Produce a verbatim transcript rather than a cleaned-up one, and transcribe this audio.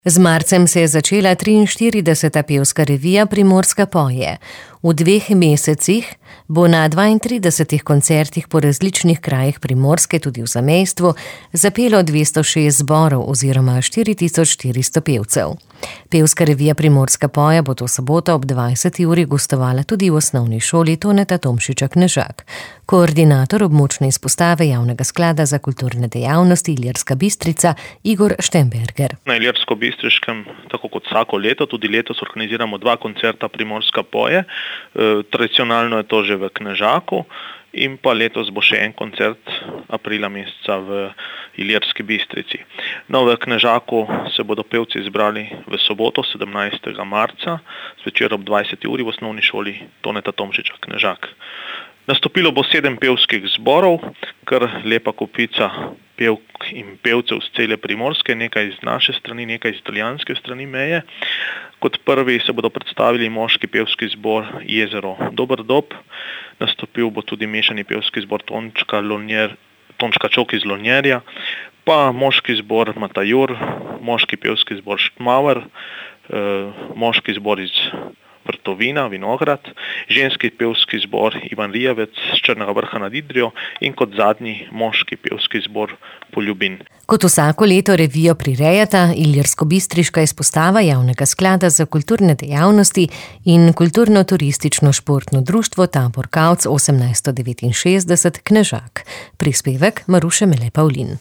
Z marcem se je začela triinštirideseta pevska revija Primorska poje. V dveh mesecih bo na dvaintridesetih koncertih po različnih krajih Primorske, tudi v zamejstvu, zapelo dvesto šest zborov oziroma štiri tisoč štiristo pevcev. Pevska revija Primorska poja bo to soboto ob dvajseti uri gostovala tudi v osnovni šoli Toneta Tomšiča Knežak. Koordinator območne izpostave Javnega sklada za kulturne dejavnosti Ilirska Bistrica Igor Štemberger. Na Ilirsko-Bistriškem, tako kot vsako leto, tudi letos organiziramo dva koncerta Primorska poje. E, tradicionalno je to že v Knežaku in pa letos bo še en koncert aprila meseca v Ilirski Bistrici. No, v Knežaku se bodo pevci zbrali v soboto, sedemnajstega marca, zvečer ob dvajseti uri v osnovni šoli Toneta Tomšiča Knežak. Nastopilo bo sedem pevskih zborov, kar lepa kopica pevk in pevcev z cele Primorske, nekaj z naše strani, nekaj z italijanske strani meje. Kot prvi se bodo predstavili moški pevski zbor Jezero Dober Dob, nastopil bo tudi mešani pevski zbor Tončka, Lonjer, Tončka Čok iz Lonjerja, pa moški zbor Matajur, moški pevski zbor Štmaver, eh, moški zbor iz Vrtovina, Vinograd, ženski pevski zbor Ivan Rijavec z Črnega Vrha nad Idrijo in kot zadnji moški pevski zbor Poljubin. Kot vsako leto revijo prirejata Ilirsko-Bistriška izpostava Javnega sklada za kulturne dejavnosti in kulturno-turistično športno društvo Tabor Kavc osemnajststo devetinšestdeset Knežak. Prispevek Maruše Mele Pavlin.